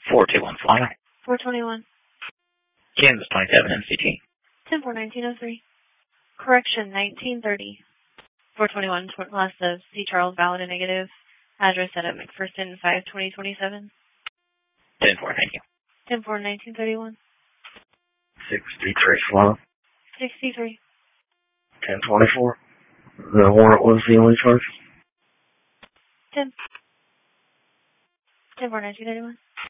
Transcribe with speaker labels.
Speaker 1: 421 fly.
Speaker 2: 421.
Speaker 1: Kansas 27 MCT.
Speaker 2: 10-4-1903. Correction 1930. 421 last of C. Charles valid and negative. Address set at McPherson 52027.
Speaker 1: 10-4, thank you.
Speaker 2: 10-4-1931.
Speaker 1: 63 fly.
Speaker 2: 63.
Speaker 1: 1024. The warrant was the only charge.
Speaker 2: 10-4-1931.